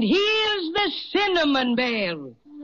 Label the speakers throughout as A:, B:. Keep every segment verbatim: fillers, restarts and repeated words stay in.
A: here's the Cinnamon Bear.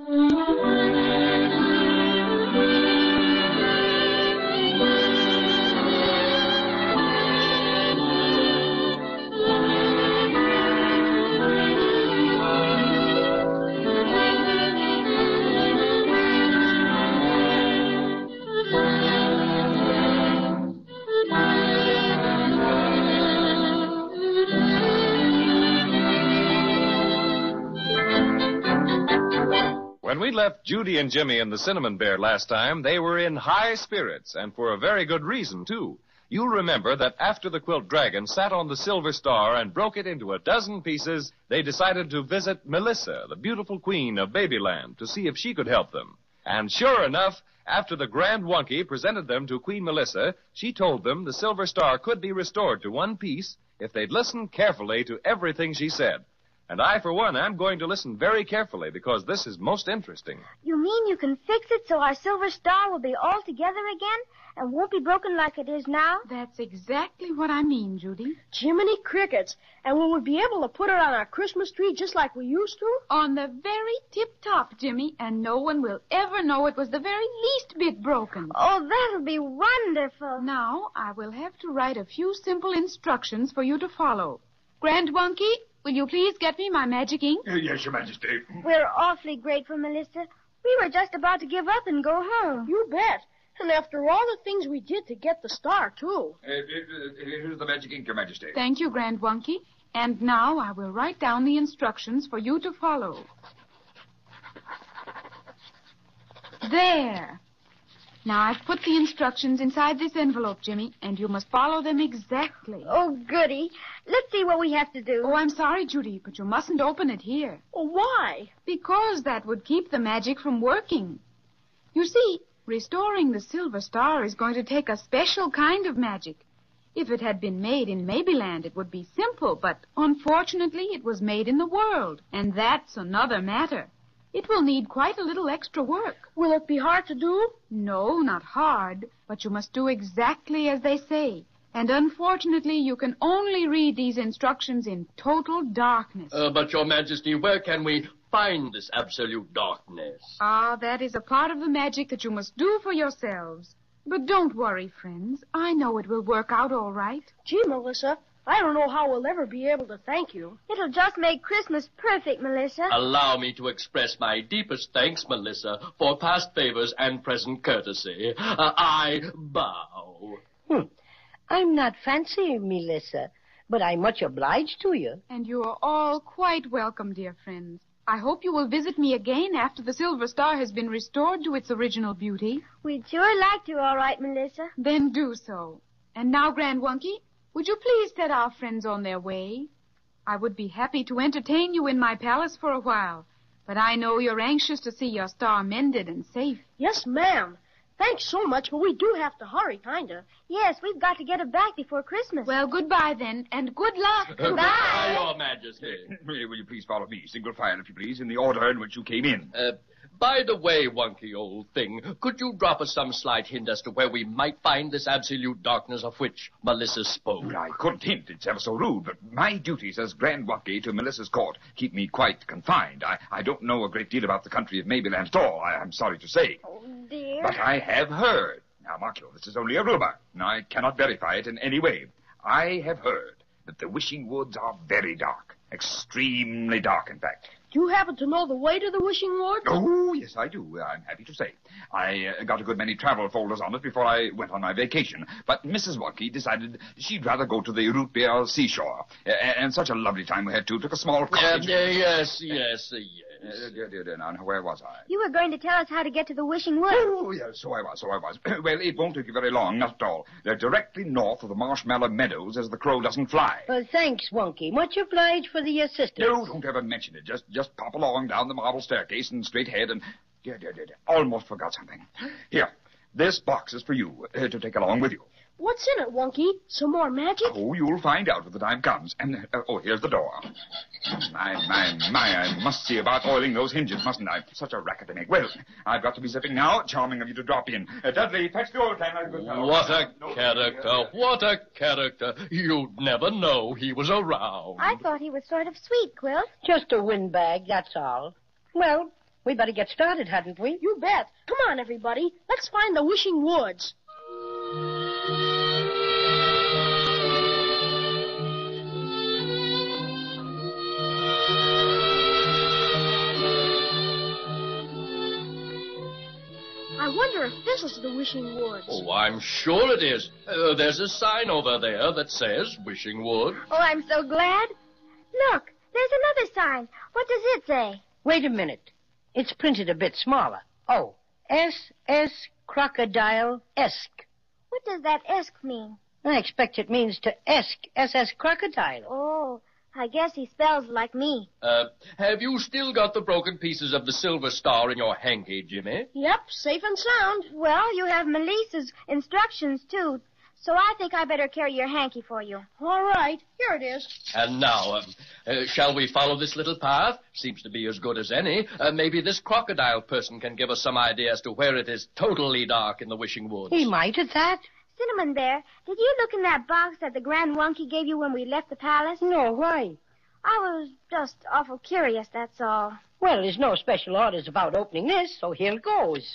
B: When we left Judy and Jimmy and the Cinnamon Bear last time, they were in high spirits, and for a very good reason, too. You'll remember that after the Quilt Dragon sat on the Silver Star and broke it into a dozen pieces, they decided to visit Melissa, the beautiful queen of Babyland, to see if she could help them. And sure enough, after the Grand Wunky presented them to Queen Melissa, she told them the Silver Star could be restored to one piece if they'd listen carefully to everything she said. And I, for one, am going to listen very carefully because this is most interesting.
C: You mean you can fix it so our Silver Star will be all together again and won't be broken like it is now?
D: That's exactly what I mean, Judy.
E: Jiminy crickets. And will we be able to put it on our Christmas tree just like we used to?
D: On the very tip-top, Jimmy, and no one will ever know it was the very least bit broken.
C: Oh, that'll be wonderful.
D: Now, I will have to write a few simple instructions for you to follow. Grand Wunky, will you please get me my magic ink?
F: Uh, yes, Your Majesty.
C: We're awfully grateful, Melissa. We were just about to give up and go home.
E: You bet. And after all the things we did to get the star, too.
F: Uh, uh, here's the magic ink, Your Majesty.
D: Thank you, Grand Wunky. And now I will write down the instructions for you to follow. There. Now, I've put the instructions inside this envelope, Jimmy, and you must follow them exactly.
C: Oh, goody. Let's see what we have to do.
D: Oh, I'm sorry, Judy, but you mustn't open it here.
E: Oh, why?
D: Because that would keep the magic from working. You see, restoring the Silver Star is going to take a special kind of magic. If it had been made in Babyland, it would be simple, but unfortunately it was made in the world, and that's another matter. It will need quite a little extra work.
E: Will it be hard to do?
D: No, not hard, but you must do exactly as they say. And unfortunately, you can only read these instructions in total darkness.
G: Uh, but, Your Majesty, where can we find this absolute darkness?
D: Ah, that is a part of the magic that you must do for yourselves. But don't worry, friends. I know it will work out all right.
E: Gee, Melissa, I don't know how we'll ever be able to thank you.
C: It'll just make Christmas perfect, Melissa.
G: Allow me to express my deepest thanks, Melissa, for past favors and present courtesy. Uh, I bow.
H: Hmm. I'm not fancy, Melissa, but I'm much obliged to you.
D: And you are all quite welcome, dear friends. I hope you will visit me again after the Silver Star has been restored to its original beauty.
C: We'd sure like to, all right, Melissa.
D: Then do so. And now, Grand Wunky, would you please set our friends on their way? I would be happy to entertain you in my palace for a while, but I know you're anxious to see your star mended and safe.
E: Yes, ma'am. Thanks so much, but we do have to hurry, kinda.
C: Yes, we've got to get it back before Christmas.
D: Well, goodbye then, and good luck.
G: Goodbye, Your Majesty.
F: Will you please follow me, single file, if you please, in the order in which you came in?
G: Uh, by the way, Wunky old thing, could you drop us some slight hint as to where we might find this absolute darkness of which Melissa spoke?
F: Well, I couldn't hint. It's ever so rude, but my duties as Grand Wunky to Melissa's court keep me quite confined. I, I don't know a great deal about the country of Mabyland at all, I, I'm sorry to say.
C: Oh, dear.
F: But I have heard. Now, mark you, this is only a rumor, and I cannot verify it in any way. I have heard that the Wishing Woods are very dark. Extremely dark, in fact.
E: Do you happen to know the way to the Wishing Woods?
F: Oh, yes, I do. I'm happy to say. I uh, got a good many travel folders on it before I went on my vacation. But Missus Wunky decided she'd rather go to the root beer seashore. Uh, and such a lovely time we had, too. Took a small cottage.
G: Uh, uh, yes, yes, uh, yes.
F: Uh, dear, dear, dear, now, where was I?
C: You were going to tell us how to get to the Wishing Woods.
F: Oh, yes, so I was, so I was. Well, it won't take you very long, not at all. They're directly north of the Marshmallow Meadows as the crow doesn't fly.
H: Well, thanks, Wunky. Much obliged for the assistance.
F: No, don't ever mention it. Just just pop along down the marble staircase and straight ahead and... Dear, dear, dear, dear. Almost forgot something. Here, this box is for you uh, to take along with you.
E: What's in it, Wonky? Some more magic?
F: Oh, you'll find out when the time comes. And, uh, oh, here's the door. My, my, my, I must see about oiling those hinges, mustn't I? Such a racket to make. Well, I've got to be zipping now. Charming of you to drop in. Uh, Dudley, fetch the oil can, my good fellow.
G: What a
F: No,
G: character,
F: uh,
G: what a character. You'd never know he was around.
C: I thought he was sort of sweet, Quilt.
H: Just a windbag, that's all. Well, we better get started, hadn't we?
E: You bet. Come on, everybody. Let's find the Wishing Woods. I wonder if this is the Wishing Woods.
G: Oh, I'm sure it is. Uh, there's a sign over there that says Wishing Wood.
C: Oh, I'm so glad. Look, there's another sign. What does it say?
H: Wait a minute. It's printed a bit smaller. Oh, S S Crocodile-esque.
C: What does that esque mean?
H: I expect it means to esque, S S Crocodile.
C: Oh, I guess he spells like me.
G: Uh, have you still got the broken pieces of the Silver Star in your hanky, Jimmy?
E: Yep, safe and sound.
C: Well, you have Melissa's instructions, too. So I think I better carry your hanky for you.
E: All right, here it is.
G: And now, um, uh, shall we follow this little path? Seems to be as good as any. Uh, maybe this crocodile person can give us some idea as to where it is totally dark in the Wishing Woods.
H: He might at that.
C: Cinnamon Bear, did you look in that box that the Grand Wonky gave you when we left the palace?
H: No, why?
C: I was just awful curious, that's all.
H: Well, there's no special orders about opening this, so here goes.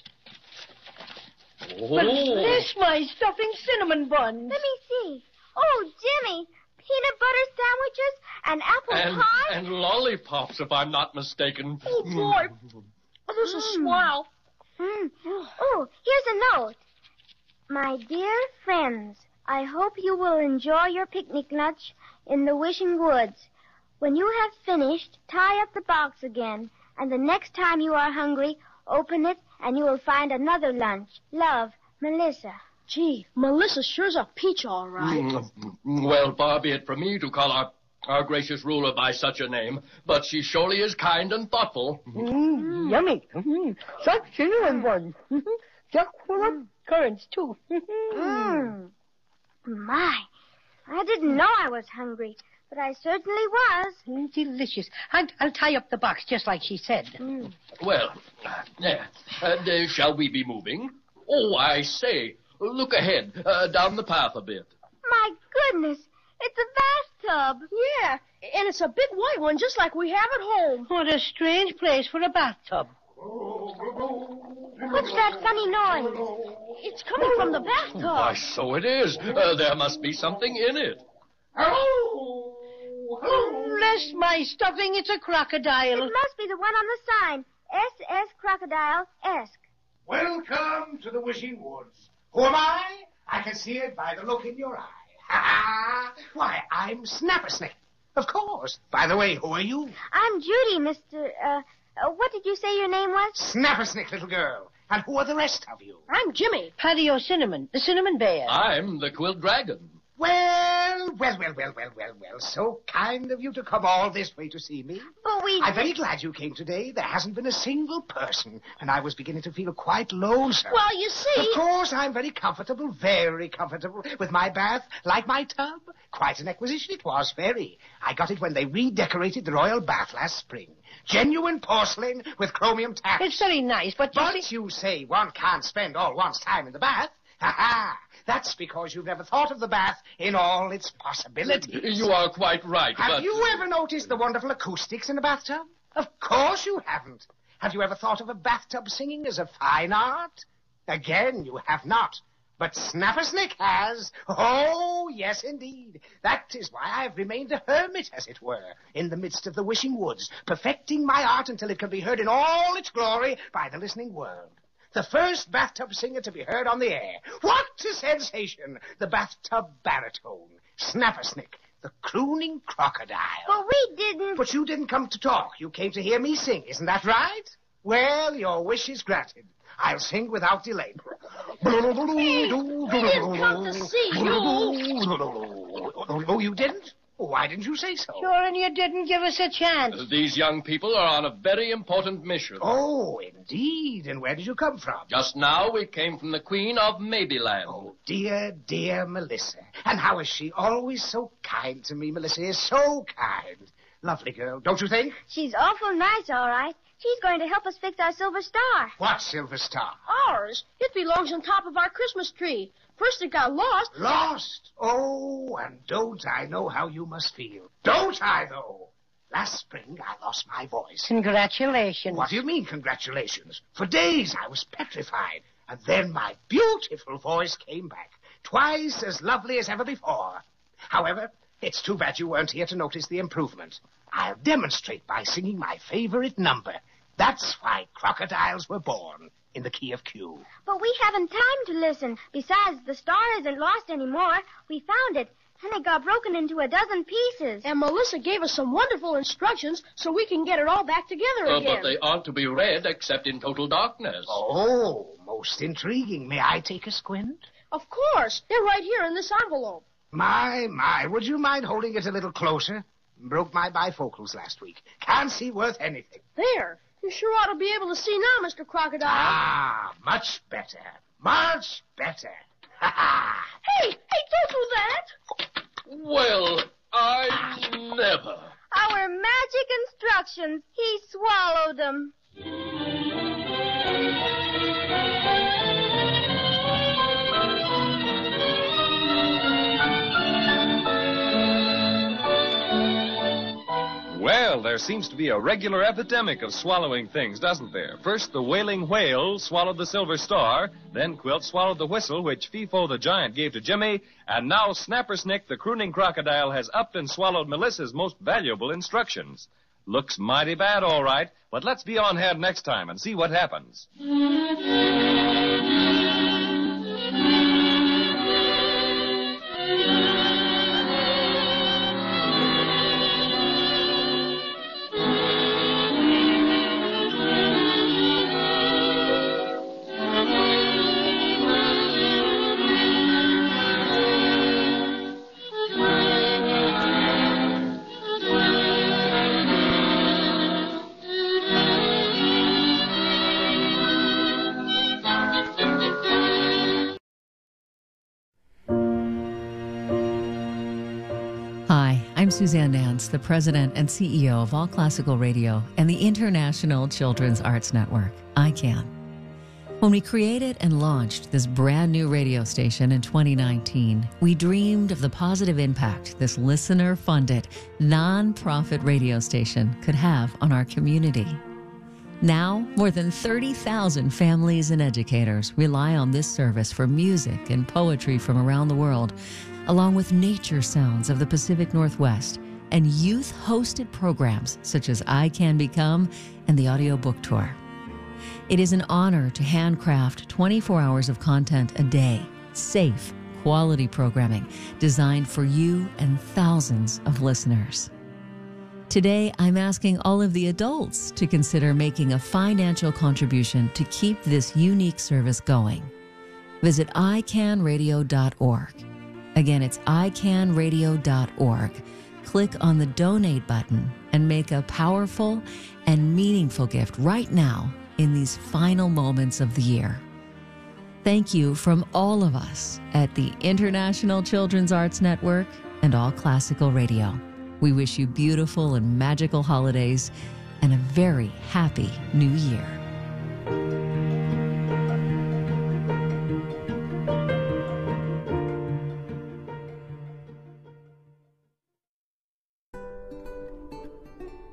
G: Oh.
H: But this, my stuffing cinnamon buns.
C: Let me see. Oh, Jimmy, peanut butter sandwiches and apple
G: And,
C: pie?
G: and lollipops, if I'm not mistaken.
E: Oh, boy. Oh, this is swell.
C: Mm. Oh, here's a note. My dear friends, I hope you will enjoy your picnic lunch in the Wishing Woods. When you have finished, tie up the box again, and the next time you are hungry, open it, and you will find another lunch. Love, Melissa.
E: Gee, Melissa sure's a peach, all right.
G: Mm, Well, far be it from me to call our, our gracious ruler by such a name, but she surely is kind and thoughtful.
H: Mm, yummy. Mm, such cinnamon buns. Chock full of currants, too.
C: Mmm. My, I didn't know I was hungry, but I certainly was.
H: Mm, delicious. I'll, I'll tie up the box just like she said.
C: Mm.
G: Well, there. And, uh, shall we be moving? Oh, I say, look ahead, uh, down the path a bit.
C: My goodness, it's a bathtub.
E: Yeah, and it's a big white one just like we have at home.
H: What a strange place for a bathtub.
C: What's that funny noise?
E: It's coming from the bathtub.
G: Why, so it is. Uh, there must be something in it.
H: Oh, bless my stuffing, it's a crocodile.
C: It must be the one on the sign. S S Crocodile-esque.
I: Welcome to the Wishing Woods. Who am I? I can see it by the look in your eye. Ha ha! Why, I'm Snappersnick. Of course. By the way, who are you?
C: I'm Judy, Mister Uh, uh, what did you say your name was?
I: Snappersnick, little girl. And who are the rest of you?
E: I'm Jimmy.
H: Patio Cinnamon, the cinnamon bear.
G: I'm the Quilt Dragon.
I: Well, well, well, well, well, well, well. So kind of you to come all this way to see me.
C: But we...
I: I'm very glad you came today. There hasn't been a single person, and I was beginning to feel quite lonesome.
E: Well, you see...
I: Of course, I'm very comfortable, very comfortable, with my bath, like my tub. Quite an acquisition it was, very. I got it when they redecorated the royal bath last spring. Genuine porcelain with chromium taps.
H: It's very nice, but you
I: But
H: see...
I: you say one can't spend all one's time in the bath. Ha-ha! That's because you've never thought of the bath in all its possibilities.
G: You are quite right,
I: Have
G: but...
I: you ever noticed the wonderful acoustics in a bathtub? Of course you haven't. Have you ever thought of a bathtub singing as a fine art? Again, you have not. But Snappersnick has. Oh, yes, indeed. That is why I've remained a hermit, as it were, in the midst of the Wishing Woods, perfecting my art until it can be heard in all its glory by the listening world. The first bathtub singer to be heard on the air. What a sensation! The bathtub baritone. Snappersnick, the crooning crocodile.
C: But we didn't...
I: But you didn't come to talk. You came to hear me sing. Isn't that right? Well, your wish is granted. I'll sing without delay.
E: He didn't come to see you.
I: Oh, you didn't? Why didn't you say so?
H: Sure, and you didn't give us a chance.
G: Uh, These young people are on a very important mission.
I: Oh, indeed. And where did you come from?
G: Just now we came from the Queen of Maybeland.
I: Oh, dear, dear Melissa. And how is she? Always so kind to me. Melissa is so kind. Lovely girl, don't you think?
C: She's awful nice, all right. She's going to help us fix our silver star.
I: What silver star?
E: Ours. It belongs on top of our Christmas tree. First it got lost.
I: Lost? Oh, and don't I know how you must feel. Don't I, though? Last spring, I lost my voice.
H: Congratulations.
I: What do you mean, congratulations? For days, I was petrified. And then my beautiful voice came back. Twice as lovely as ever before. However, it's too bad you weren't here to notice the improvement. I'll demonstrate by singing my favorite number. That's why crocodiles were born, in the key of Q.
C: But we haven't time to listen. Besides, the star isn't lost anymore. We found it, and it got broken into a dozen pieces.
E: And Melissa gave us some wonderful instructions so we can get it all back together
G: Uh,
E: again.
G: but they aren't to be read except in total darkness.
I: Oh, most intriguing. May I take a squint?
E: Of course. They're right here in this envelope.
I: My, my, would you mind holding it a little closer? Broke my bifocals last week. Can't see worth anything.
E: There. You sure ought to be able to see now, Mister Crocodile.
I: Ah, much better. Much better. Ha ha.
E: Hey, hey, don't do that.
G: Well, I never.
C: Our magic instructions. He swallowed them.
B: Well, there seems to be a regular epidemic of swallowing things, doesn't there? First, the wailing whale swallowed the silver star, then Quilt swallowed the whistle which Fifo the giant gave to Jimmy, and now Snappersnick the crooning crocodile has upped and swallowed Melissa's most valuable instructions. Looks mighty bad, all right, but let's be on hand next time and see what happens.
J: Hi, I'm Suzanne Nance, the president and C E O of All Classical Radio and the International Children's Arts Network, I CAN. When we created and launched this brand new radio station in twenty nineteen, we dreamed of the positive impact this listener-funded, non-profit radio station could have on our community. Now, more than thirty thousand families and educators rely on this service for music and poetry from around the world, along with nature sounds of the Pacific Northwest and youth-hosted programs such as I Can Become and the Audio Book Tour. It is an honor to handcraft twenty-four hours of content a day, safe, quality programming designed for you and thousands of listeners. Today, I'm asking all of the adults to consider making a financial contribution to keep this unique service going. Visit i can radio dot org. Again, it's i can radio dot org. Click on the donate button and make a powerful and meaningful gift right now in these final moments of the year. Thank you from all of us at the International Children's Arts Network and All Classical Radio. We wish you beautiful and magical holidays and a very happy new year.